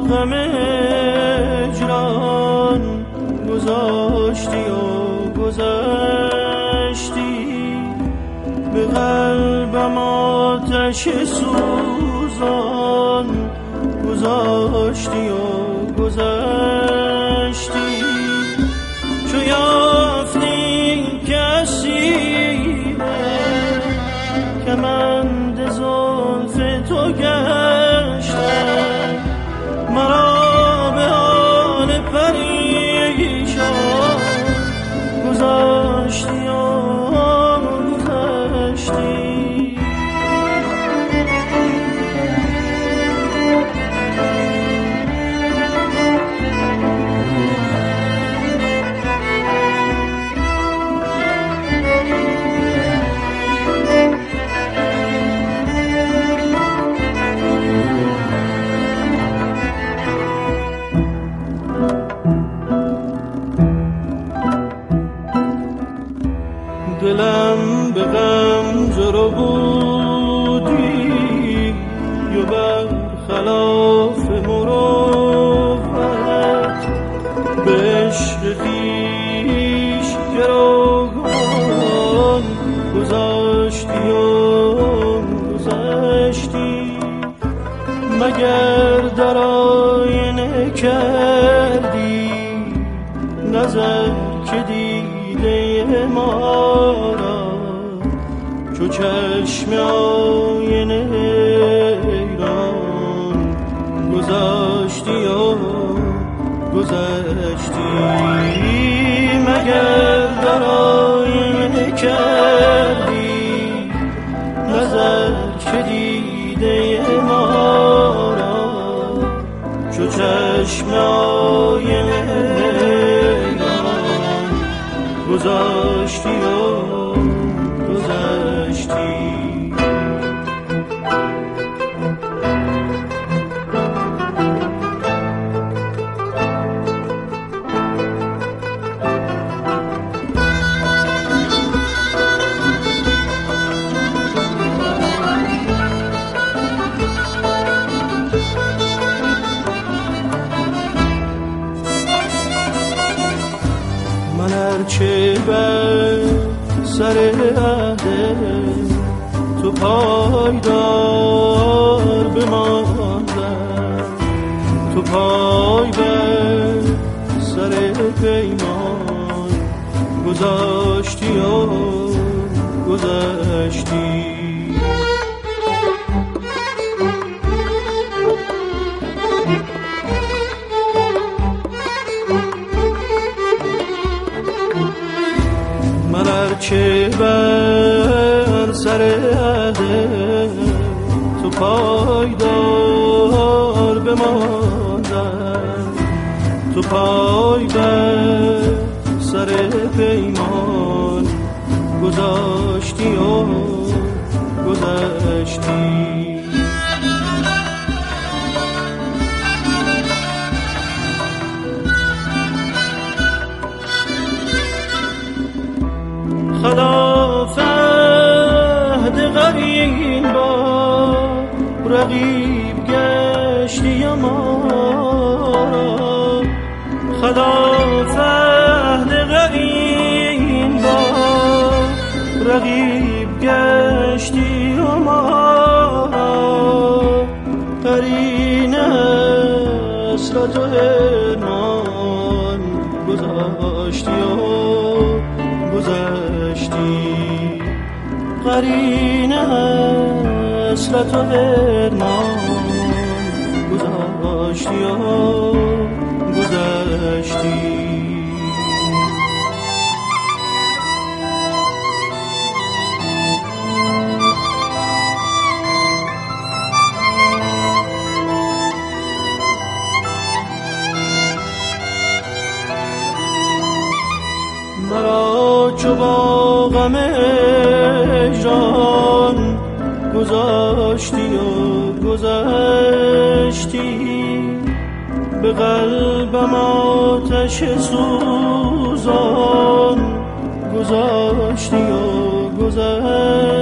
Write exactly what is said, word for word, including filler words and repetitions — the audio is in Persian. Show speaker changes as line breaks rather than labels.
غم هجران گذاشتی و گذشتی، به قلبم آتش سوزان گذاشتی و گذشتی. چو یافتی کسی کمند زلف تو گشتم، مرا به حال پریشان گذاشتی و گذشتی. دلم به غم جرو بودی یا بر خلاف مروت، به عشق خویش گروگان گذاشتی و گذشتی. مگر در آینه کردی نظر که دیده ما را، چو چشم آینه ایران گذاشتی و گذشتی. مگر در آینه کردی نظر که دیده ما را، چو چشم آینه ایران گذاشتی و گذشتی. من هرچه بر سر عهد تو پایدار بماندم، تو پای بر سر پیمان گذاشتی و گذشتی. من هرچه بر سر عهد تو پایدار بماندم، تو پای بر سر پیمان گذاشتی و گذشتی. خلاف عهد غریب با رقیب گشتی ما را، خلاف عهد غریب با رقیب گشتی ما را. قرین حسرت و حرمان گذاشتی و گذشتی. قرین حسرت و حرمان گذاشتی و گذشتی. مرا چو با غم هجران گذاشتی و گذشتی، به قلبم آتش سوزان گذاشتی و گذشتی.